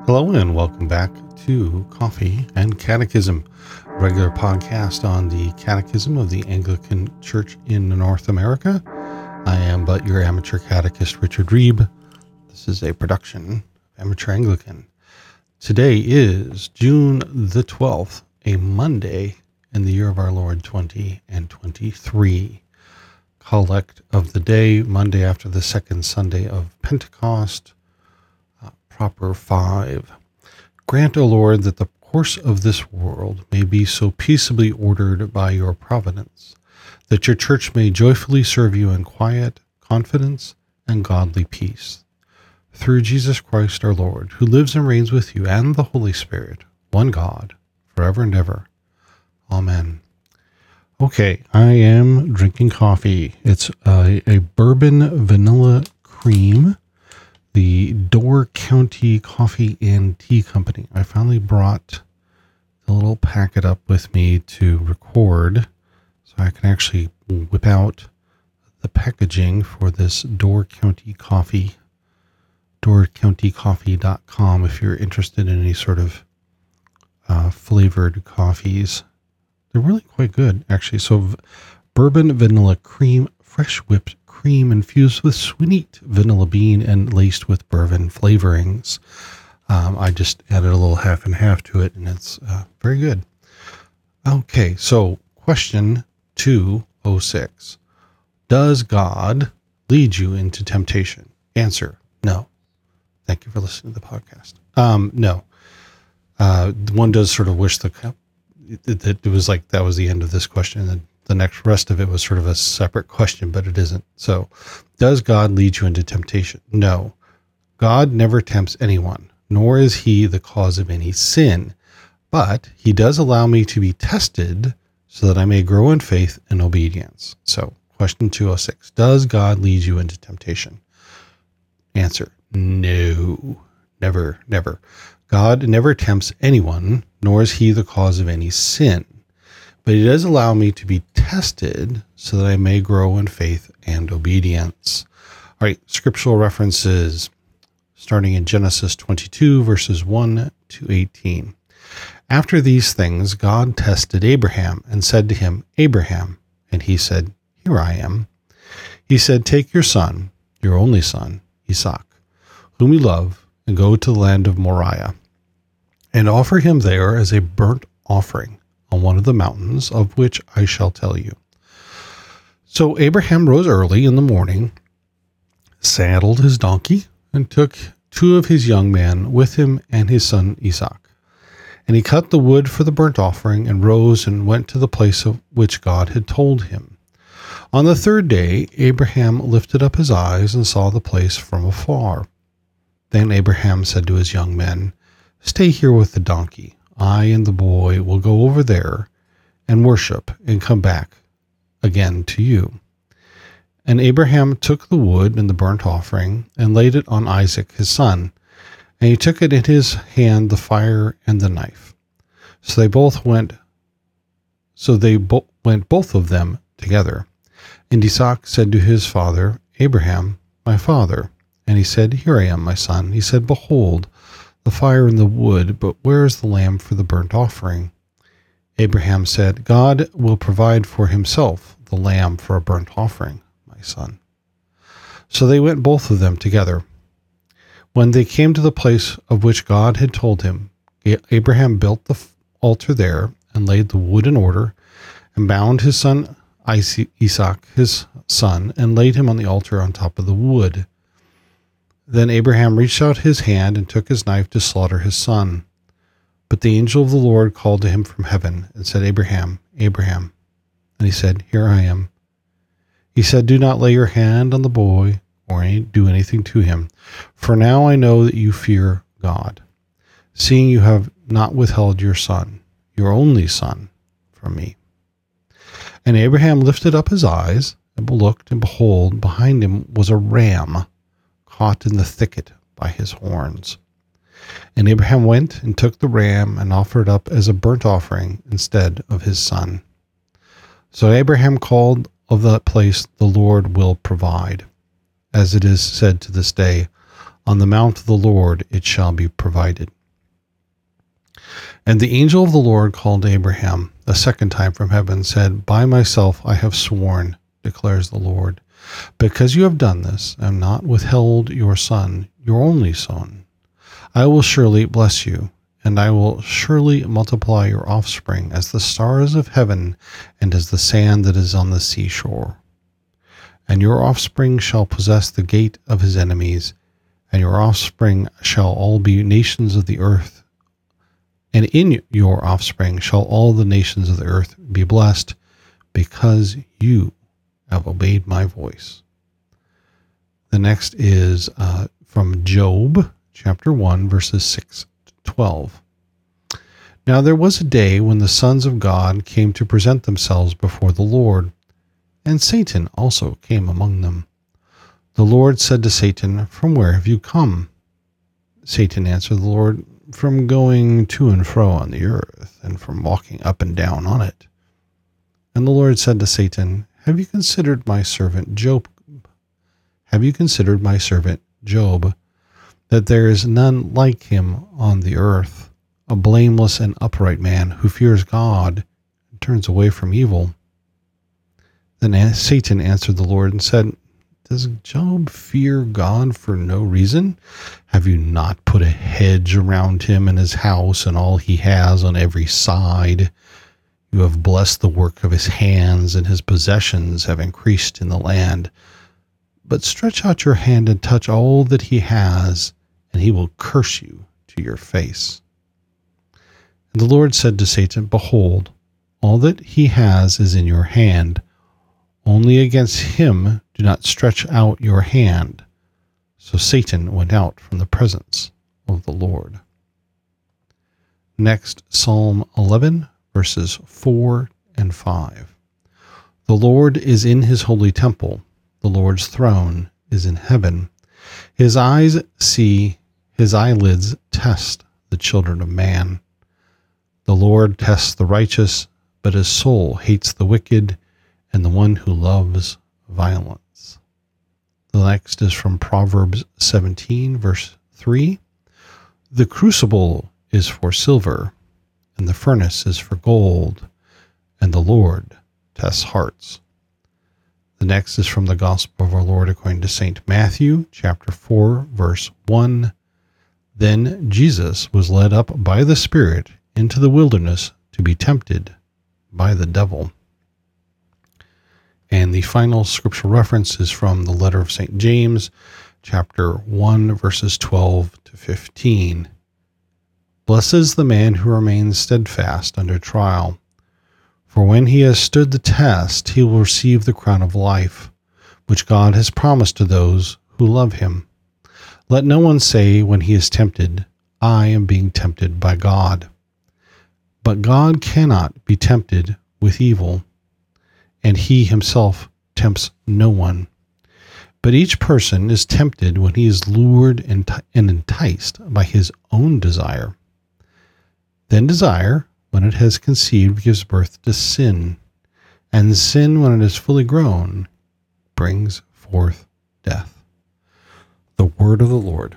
Hello and welcome back to Coffee and Catechism, a regular podcast on the Catechism of the Anglican Church in North America. I am but your amateur catechist, Richard Reeb. This is a production of Amateur Anglican. Today is June the 12th, a Monday in the year of our Lord 2023. Collect of the day, Monday after the second Sunday of Pentecost. Proper 5. Grant, O Lord, that the course of this world may be so peaceably ordered by your providence, that your church may joyfully serve you in quiet, confidence, and godly peace. Through Jesus Christ our Lord, who lives and reigns with you and the Holy Spirit, one God, forever and ever. Amen. Okay, I am drinking coffee. It's a bourbon vanilla cream. The Door County Coffee and Tea Company. I finally brought the little packet up with me to record so I can actually whip out the packaging for this Door County Coffee. DoorCountyCoffee.com if you're interested in any sort of flavored coffees. They're really quite good, actually. So bourbon vanilla cream, fresh whipped cream infused with sweet vanilla bean and laced with bourbon flavorings. I just added a little half and half to it, and it's very good. Okay, so question 206. Does God lead you into temptation? Answer, no. Thank you for listening to the podcast. No. One does sort of wish that it was like that was the end of this question, and the next rest of it was sort of a separate question, but it isn't. So, does God lead you into temptation? No. God never tempts anyone, nor is he the cause of any sin, but he does allow me to be tested so that I may grow in faith and obedience. So, question 206. Does God lead you into temptation? Answer, no. Never, never. God never tempts anyone, nor is he the cause of any sin. But he does allow me to be tested so that I may grow in faith and obedience. All right, scriptural references starting in Genesis 22, verses 1 to 18. After these things, God tested Abraham and said to him, Abraham, and he said, Here I am. He said, Take your son, your only son, Isaac, whom you love, and go to the land of Moriah, and offer him there as a burnt offering on one of the mountains of which I shall tell you. So Abraham rose early in the morning, saddled his donkey, and took 2 of his young men with him and his son Isaac. And he cut the wood for the burnt offering and rose and went to the place of which God had told him. On the 3rd day, Abraham lifted up his eyes and saw the place from afar. Then Abraham said to his young men, Stay here with the donkey. I and the boy will go over there and worship and come back again to you. And Abraham took the wood and the burnt offering and laid it on Isaac his son, and he took it in his hand the fire and the knife. So they went both of them together. And Isaac said to his father, Abraham, my father. And he said, Here I am, my son. He said, Behold, the fire and the wood, but where is the lamb for the burnt offering? Abraham said, God will provide for himself the lamb for a burnt offering, my son. So they went both of them together. When they came to the place of which God had told him, Abraham built the altar there and laid the wood in order and bound his son Isaac, his son, and laid him on the altar on top of the wood. Then Abraham reached out his hand and took his knife to slaughter his son. But the angel of the Lord called to him from heaven and said, Abraham, Abraham. And he said, Here I am. He said, Do not lay your hand on the boy or do anything to him, for now I know that you fear God, seeing you have not withheld your son, your only son, from me. And Abraham lifted up his eyes and looked, and behold, behind him was a ram caught in the thicket by his horns. And Abraham went and took the ram and offered up as a burnt offering instead of his son. So Abraham called of that place, The Lord will provide. As it is said to this day, On the mount of the Lord it shall be provided. And the angel of the Lord called Abraham a second time from heaven and said, By myself I have sworn, declares the Lord, because you have done this and not withheld your son, your only son. I will surely bless you, and I will surely multiply your offspring as the stars of heaven and as the sand that is on the seashore. And your offspring shall possess the gate of his enemies, and your offspring shall all be nations of the earth. And in your offspring shall all the nations of the earth be blessed, because you have obeyed my voice. The next is from Job, chapter 1, verses 6 to 12. Now there was a day when the sons of God came to present themselves before the Lord, and Satan also came among them. The Lord said to Satan, From where have you come? Satan answered the Lord, From going to and fro on the earth, and from walking up and down on it. And the Lord said to Satan, Have you considered my servant Job? Have you considered my servant Job, that there is none like him on the earth, a blameless and upright man who fears God and turns away from evil? Then Satan answered the Lord and said, Does Job fear God for no reason? Have you not put a hedge around him and his house and all he has on every side? You have blessed the work of his hands, and his possessions have increased in the land. But stretch out your hand and touch all that he has, and he will curse you to your face. And the Lord said to Satan, Behold, all that he has is in your hand. Only against him do not stretch out your hand. So Satan went out from the presence of the Lord. Next, Psalm 11, verses 4 and 5. The Lord is in his holy temple. The Lord's throne is in heaven. His eyes see, his eyelids test the children of man. The Lord tests the righteous, but his soul hates the wicked and the one who loves violence. The next is from Proverbs 17, verse 3. The crucible is for silver, and the furnace is for gold, and the Lord tests hearts. The next is from the Gospel of our Lord according to St. Matthew, chapter 4, verse 1. Then Jesus was led up by the Spirit into the wilderness to be tempted by the devil. And the final scriptural reference is from the letter of St. James, chapter 1, verses 12 to 15. Blessed is the man who remains steadfast under trial, for when he has stood the test, he will receive the crown of life, which God has promised to those who love him. Let no one say when he is tempted, I am being tempted by God. But God cannot be tempted with evil, and he himself tempts no one. But each person is tempted when he is lured and enticed by his own desire. Then desire, when it has conceived, gives birth to sin, and sin, when it is fully grown, brings forth death. The word of the Lord.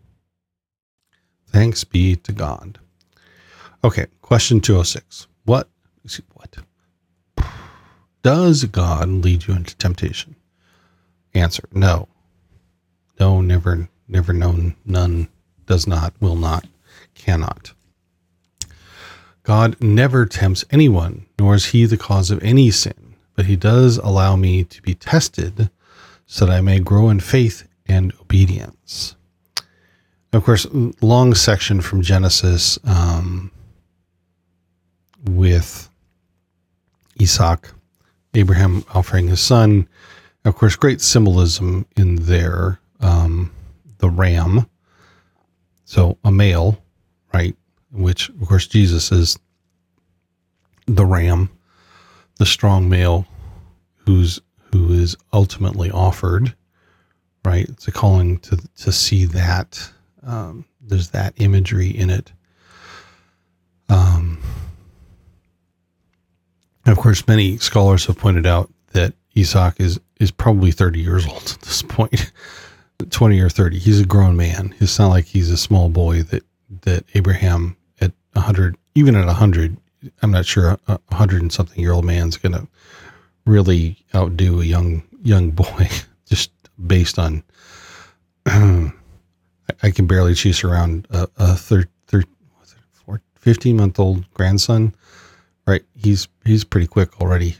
Thanks be to God. Okay, question 206. What does God lead you into temptation? Answer, no. No, never, known, none, does not, will not, cannot. God never tempts anyone, nor is he the cause of any sin, but he does allow me to be tested so that I may grow in faith and obedience. Of course, long section from Genesis with Isaac, Abraham offering his son. Of course, great symbolism in there. The ram, so a male, right? Which, of course, Jesus is the ram, the strong male who is ultimately offered, right? It's a calling to see that. There's that imagery in it. Of course, many scholars have pointed out that Isaac is probably 30 years old at this point, 20 or 30. He's a grown man. It's not like he's a small boy that Abraham 100, even at 100, I'm not sure a 100 and something year old man's going to really outdo a young boy, just based on, I can barely chase around a 15-month-old grandson, right? He's pretty quick already.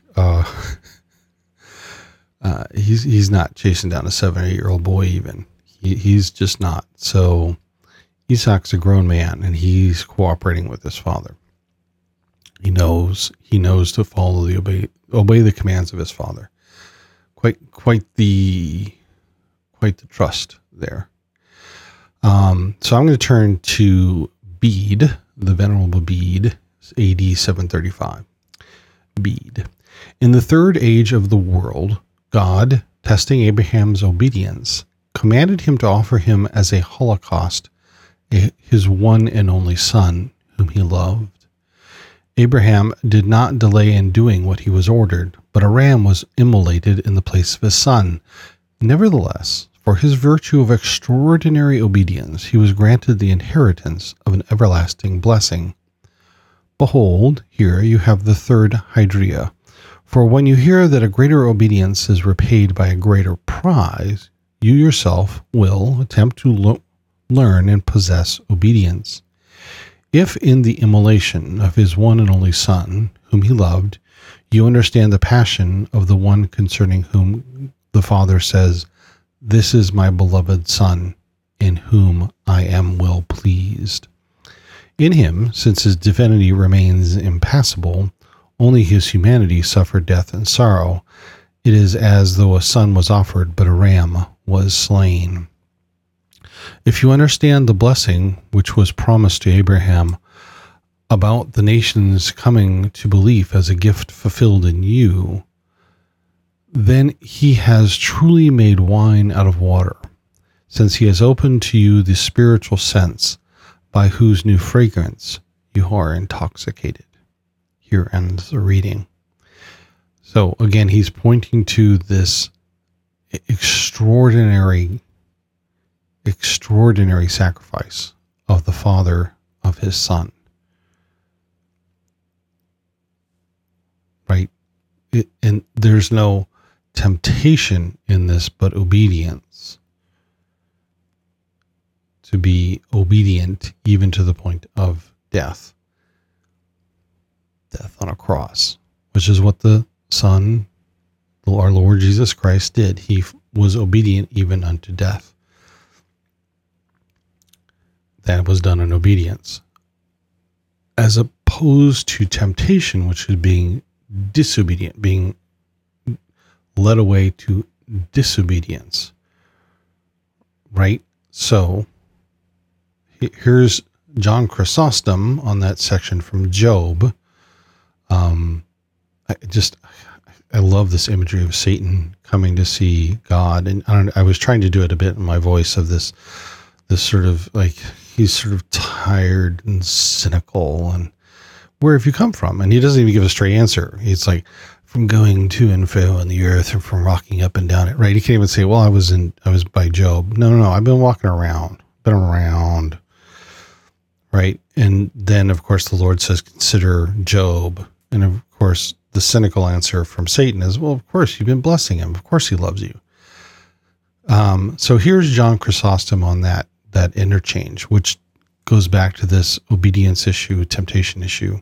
He's not chasing down a 7 or 8 year old boy even. He's just not. So Isaac's a grown man, and he's cooperating with his father. He knows to follow obey the commands of his father. Quite the trust there. So I'm going to turn to Bede, the Venerable Bede, AD 735. Bede. In the third age of the world, God, testing Abraham's obedience, commanded him to offer him as a holocaust his one and only son, whom he loved. Abraham did not delay in doing what he was ordered, but a ram was immolated in the place of his son. Nevertheless, for his virtue of extraordinary obedience, he was granted the inheritance of an everlasting blessing. Behold, here you have the third Hydria. For when you hear that a greater obedience is repaid by a greater prize, you yourself will attempt to learn and possess obedience. If in the immolation of his one and only son, whom he loved, you understand the passion of the one concerning whom the Father says, "This is my beloved Son, in whom I am well pleased." In him, since his divinity remains impassible, only his humanity suffered death and sorrow. It is as though a son was offered, but a ram was slain. If you understand the blessing which was promised to Abraham about the nations coming to belief as a gift fulfilled in you, then he has truly made wine out of water, since he has opened to you the spiritual sense by whose new fragrance you are intoxicated. Here ends the reading. So again, he's pointing to this extraordinary sacrifice of the Father of his Son. Right? And there's no temptation in this, but obedience. To be obedient even to the point of death. Death on a cross, which is what the Son, our Lord Jesus Christ, did. He was obedient even unto death. That was done in obedience. As opposed to temptation, which is being disobedient, being led away to disobedience. Right? So, here's John Chrysostom on that section from Job. I love this imagery of Satan coming to see God, and I was trying to do it a bit in my voice of this sort of like he's sort of tired and cynical, and where have you come from? And he doesn't even give a straight answer. He's like, from going to and fro on the earth, and from rocking up and down it. Right? He can't even say, well, I was by Job. No. I've been walking around, right? And then, of course, the Lord says, consider Job. And of course, the cynical answer from Satan is, well, of course, you've been blessing him. Of course, he loves you. So here's John Chrysostom on that interchange, which goes back to this obedience issue, temptation issue.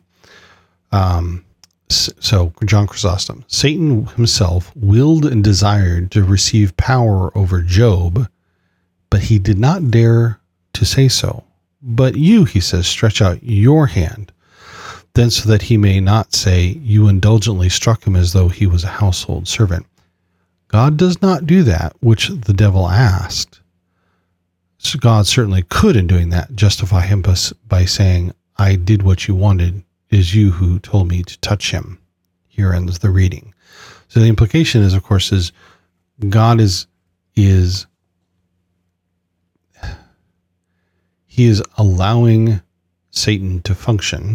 So John Chrysostom, Satan himself willed and desired to receive power over Job, but he did not dare to say so. But you, he says, stretch out your hand, then so that he may not say, you indulgently struck him as though he was a household servant. God does not do that which the devil asked. So God certainly could, in doing that, justify him by saying, I did what you wanted. It is you who told me to touch him. Here ends the reading. So the implication is, of course, is God is he is allowing Satan to function,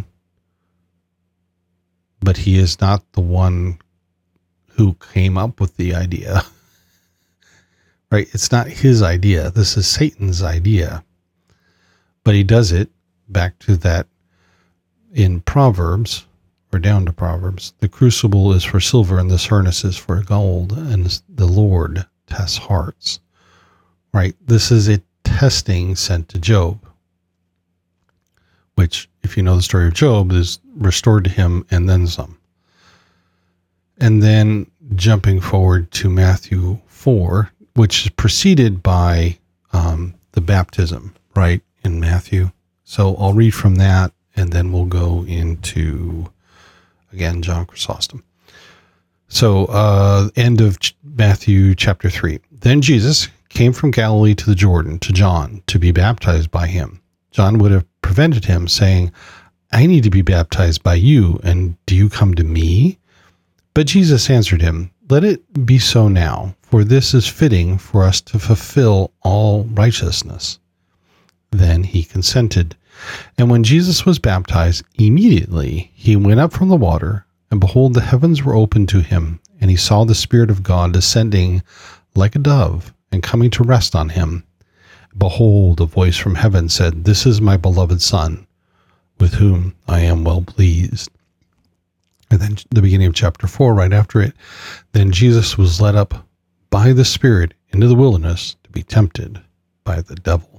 but he is not the one who came up with the idea. Right? It's not his idea. This is Satan's idea. But he does it back to that in Proverbs, or down to Proverbs, the crucible is for silver and this furnace is for gold, and the Lord tests hearts. Right? This is a testing sent to Job, which, if you know the story of Job, is restored to him and then some. And then jumping forward to Matthew 4, which is preceded by the baptism, right, in Matthew. So I'll read from that, and then we'll go into, again, John Chrysostom. So end of Matthew chapter 3. Then Jesus came from Galilee to the Jordan to John to be baptized by him. John would have prevented him, saying, I need to be baptized by you, and do you come to me? But Jesus answered him, Let it be so now, for this is fitting for us to fulfill all righteousness. Then he consented. And when Jesus was baptized, immediately he went up from the water, and behold, the heavens were opened to him, and he saw the Spirit of God descending like a dove and coming to rest on him. Behold, a voice from heaven said, This is my beloved Son, with whom I am well pleased. And then the beginning of chapter 4, right after it, then Jesus was led up by the Spirit into the wilderness to be tempted by the devil.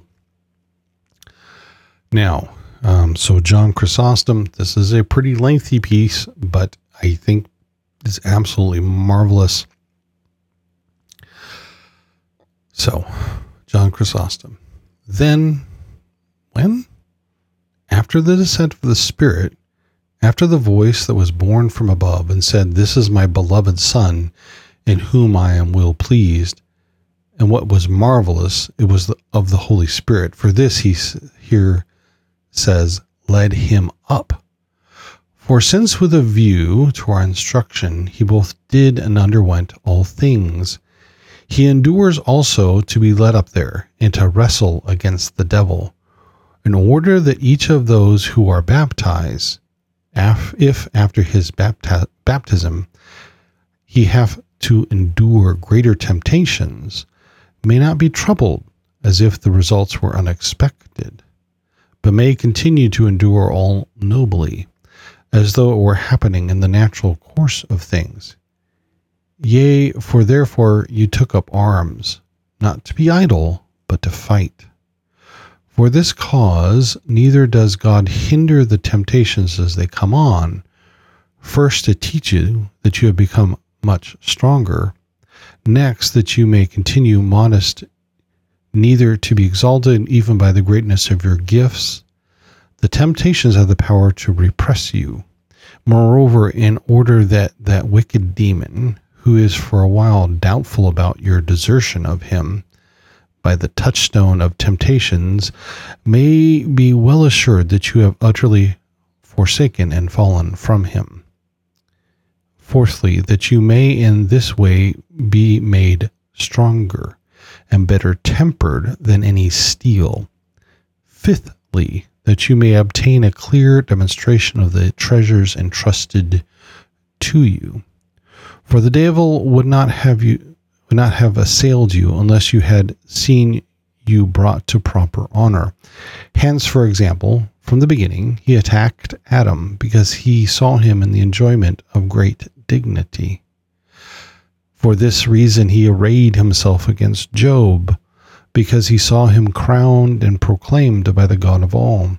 Now, so John Chrysostom, this is a pretty lengthy piece, but I think it's absolutely marvelous. So, John Chrysostom. Then, when? After the descent of the Spirit, after the voice that was born from above and said, This is my beloved Son, in whom I am well pleased. And what was marvelous, it was of the Holy Spirit. For this he here says, led him up. For since with a view to our instruction, he both did and underwent all things, he endures also to be led up there and to wrestle against the devil, in order that each of those who are baptized, if after his baptism he have to endure greater temptations, may not be troubled as if the results were unexpected, but may continue to endure all nobly, as though it were happening in the natural course of things. Yea, for therefore you took up arms, not to be idle, but to fight. For this cause neither does God hinder the temptations as they come on, first to teach you that you have become much stronger, next that you may continue modest, neither to be exalted even by the greatness of your gifts. The temptations have the power to repress you. Moreover, in order that that wicked demon, who is for a while doubtful about your desertion of him, by the touchstone of temptations, may be well assured that you have utterly forsaken and fallen from him. Fourthly, that you may in this way be made stronger and better tempered than any steel. Fifthly, that you may obtain a clear demonstration of the treasures entrusted to you. For the devil would not have assailed you unless you had seen you brought to proper honor. Hence, for example, from the beginning, he attacked Adam because he saw him in the enjoyment of great dignity. For this reason, he arrayed himself against Job, because he saw him crowned and proclaimed by the God of all.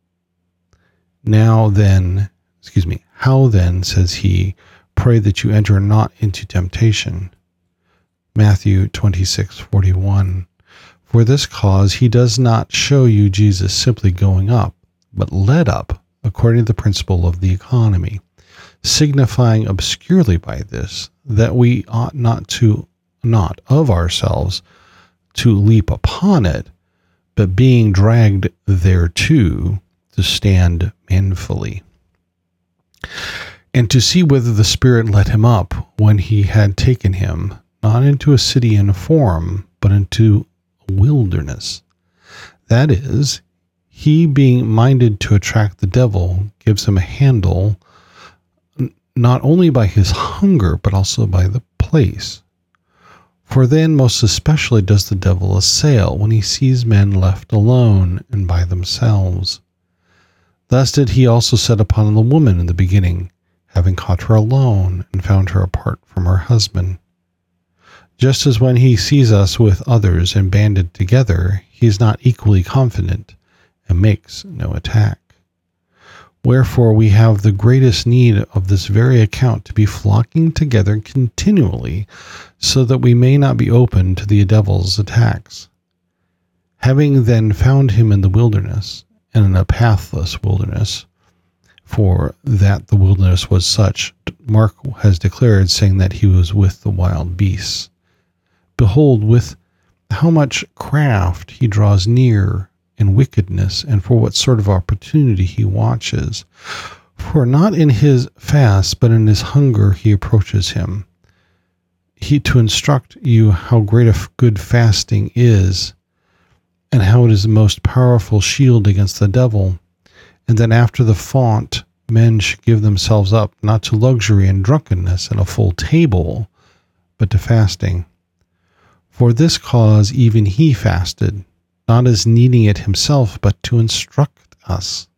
How then, says he, pray that you enter not into temptation. Matthew 26:41. For this cause he does not show you Jesus simply going up, but led up, according to the principle of the economy, signifying obscurely by this that we ought not of ourselves to leap upon it, but being dragged thereto, to stand manfully. And to see whether the Spirit led him up when he had taken him, not into a city in form, but into a wilderness. That is, he being minded to attract the devil gives him a handle, not only by his hunger, but also by the place. For then most especially does the devil assail when he sees men left alone and by themselves. Thus did he also set upon the woman in the beginning, having caught her alone and found her apart from her husband. Just as when he sees us with others and banded together, he is not equally confident and makes no attack. Wherefore we have the greatest need of this very account to be flocking together continually, so that we may not be open to the devil's attacks. Having then found him in the wilderness, and in a pathless wilderness, for that the wilderness was such, Mark has declared, saying that he was with the wild beasts. Behold, with how much craft he draws near, in wickedness, and for what sort of opportunity he watches. For not in his fast, but in his hunger he approaches him. He to instruct you how great a good fasting is, and how it is the most powerful shield against the devil, and that after the font men should give themselves up, not to luxury and drunkenness and a full table, but to fasting. For this cause even he fasted, not as needing it himself, but to instruct us.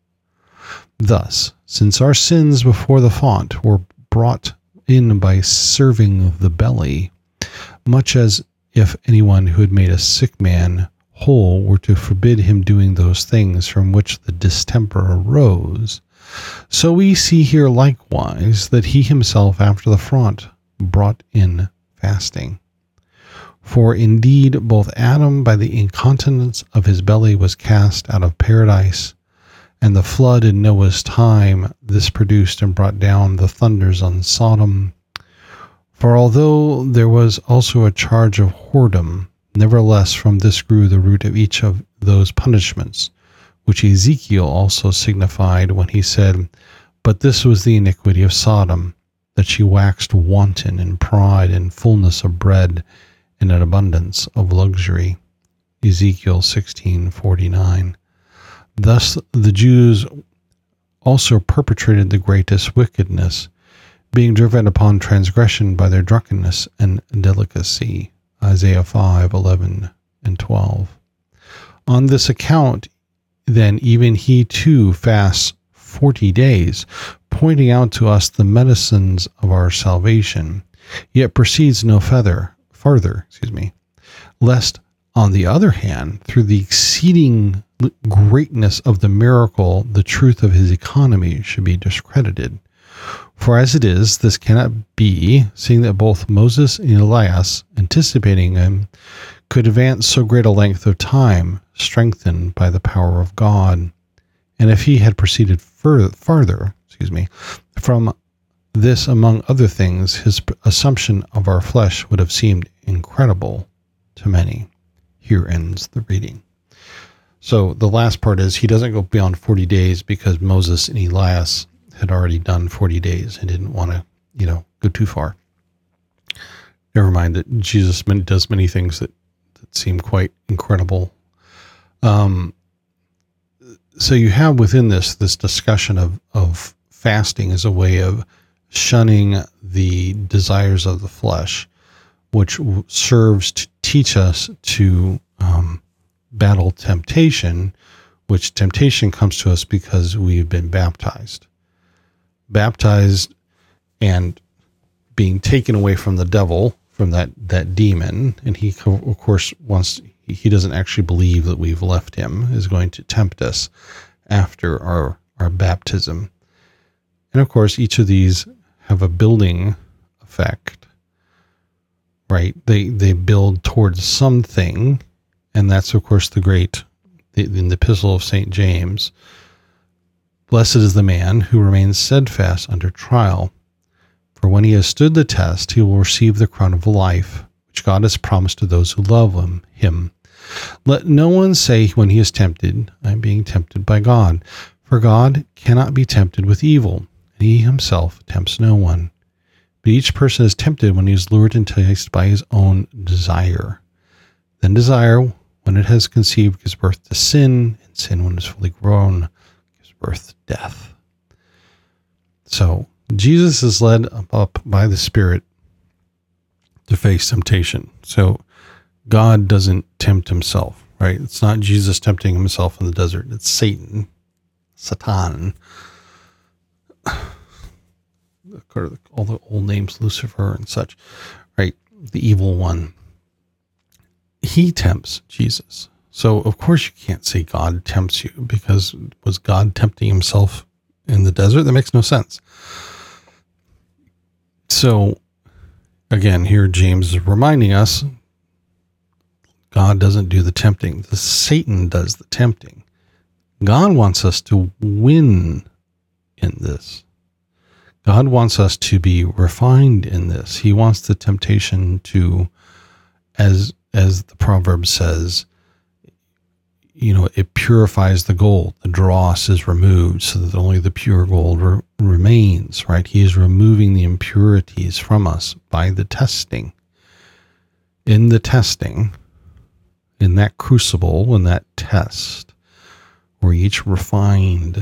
Thus, since our sins before the font were brought in by serving the belly, much as if anyone who had made a sick man whole were to forbid him doing those things from which the distemper arose, so we see here likewise that he himself after the font brought in fasting. For indeed both Adam by the incontinence of his belly was cast out of paradise, and the flood in Noah's time this produced and brought down the thunders on Sodom. For although there was also a charge of whoredom, nevertheless from this grew the root of each of those punishments, which Ezekiel also signified when he said, But this was the iniquity of Sodom, that she waxed wanton in pride and fullness of bread, in an abundance of luxury. Ezekiel 16:49. Thus the Jews also perpetrated the greatest wickedness, being driven upon transgression by their drunkenness and delicacy. Isaiah 5:11 and 12. On this account, then, even he too fasts 40 days, pointing out to us the medicines of our salvation, yet proceeds no farther, lest, on the other hand, through the exceeding greatness of the miracle, the truth of his economy should be discredited. For as it is, this cannot be, seeing that both Moses and Elias, anticipating him, could advance so great a length of time, strengthened by the power of God. And if he had proceeded farther, from this, among other things, his assumption of our flesh would have seemed incredible to many. Here ends the reading. So the last part is he doesn't go beyond 40 days because Moses and Elias had already done 40 days and didn't want to, go too far. Never mind that Jesus does many things that seem quite incredible. So you have within this discussion of fasting as a way of shunning the desires of the flesh, which serves to teach us to battle temptation, which temptation comes to us because we've been baptized and being taken away from the devil, from that demon. And he, of course, he doesn't actually believe that we've left him, is going to tempt us after our baptism. And of course, each of these have a building effect, right? They build towards something, and that's, of course, in the Epistle of St. James, Blessed is the man who remains steadfast under trial, for when he has stood the test, he will receive the crown of life, which God has promised to those who love him. Let no one say when he is tempted, I am being tempted by God, for God cannot be tempted with evil, and he himself tempts no one. But each person is tempted when he is lured and enticed by his own desire. Then desire, when it has conceived, gives birth to sin, and sin, when it is fully grown, gives birth to death. So Jesus is led up by the Spirit to face temptation. So God doesn't tempt himself, right? It's not Jesus tempting himself in the desert. It's Satan. Satan, all the old names, Lucifer and such, right? The evil one. He tempts Jesus. So of course you can't say God tempts you, because was God tempting himself in the desert? That makes no sense. So again, here James is reminding us, God doesn't do the tempting. Satan does the tempting. God wants us to win in this. God wants us to be refined in this. He wants the temptation to, as the proverb says, it purifies the gold. The dross is removed so that only the pure gold remains, right? He is removing the impurities from us by the testing. In the testing, in that crucible, in that test, we're each refined,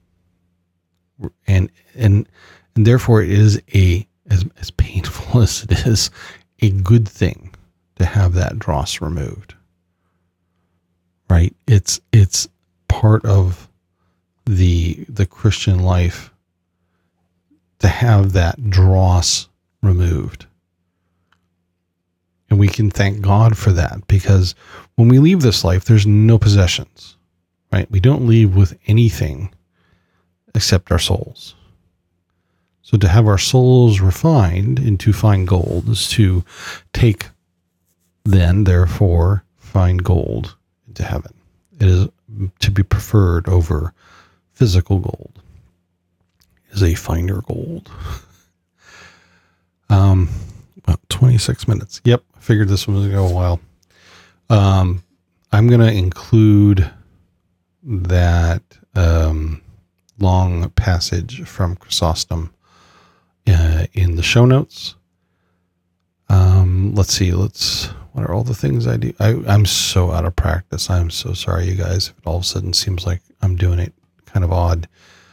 and therefore it is as painful as it is, a good thing to have that dross removed, right? It's part of the Christian life to have that dross removed. And we can thank God for that, because when we leave this life, there's no possessions, right? We don't leave with anything except our souls. So to have our souls refined into fine gold is to take then, therefore, fine gold into heaven. It is to be preferred over physical gold. It is a finer gold. About 26 minutes. Yep, I figured this one was going to go a while. I'm going to include that long passage from Chrysostom in the show notes. Let's see. What are all the things I do? I'm so out of practice. I'm so sorry, you guys, if it all of a sudden seems like I'm doing it kind of odd.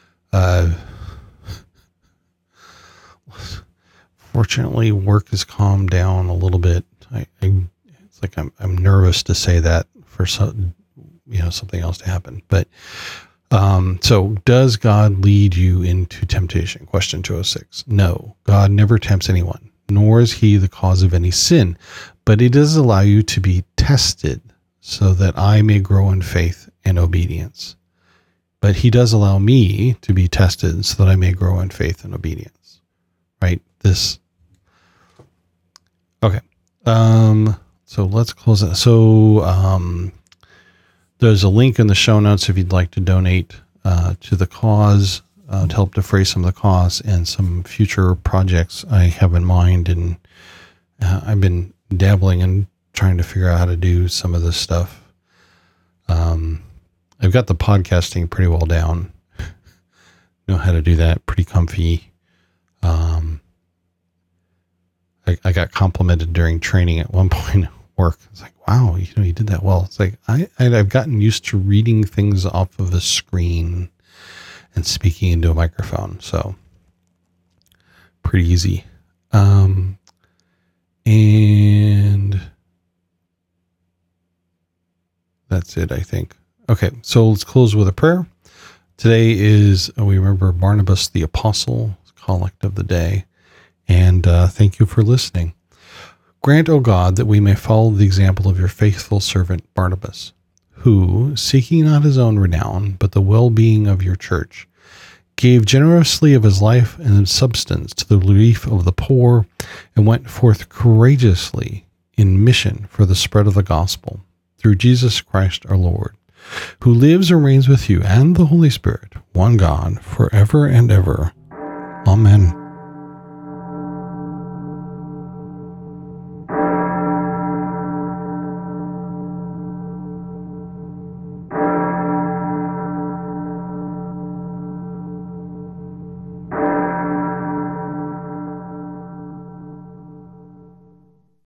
Fortunately, work has calmed down a little bit. It's like I'm nervous to say that for something else to happen. But so does God lead you into temptation? Question 206. No, God never tempts anyone, nor is he the cause of any sin, but he does allow you to be tested so that I may grow in faith and obedience. But he does allow me to be tested so that I may grow in faith and obedience. Right? Okay. So let's close it. So, there's a link in the show notes if you'd like to donate, to the cause, to help defray some of the costs and some future projects I have in mind. And, I've been dabbling and trying to figure out how to do some of this stuff. I've got the podcasting pretty well down. Know how to do that. Pretty comfy. I got complimented during training at one point at work. It's like, wow, you did that well. It's like, I've gotten used to reading things off of a screen and speaking into a microphone. So pretty easy. And that's it, I think. Okay. So let's close with a prayer. Today is, we remember Barnabas the Apostle, collect of the day. And thank you for listening. Grant, O God, that we may follow the example of your faithful servant Barnabas, who, seeking not his own renown, but the well-being of your church, gave generously of his life and substance to the relief of the poor, and went forth courageously in mission for the spread of the gospel, through Jesus Christ our Lord, who lives and reigns with you and the Holy Spirit, one God, forever and ever. Amen.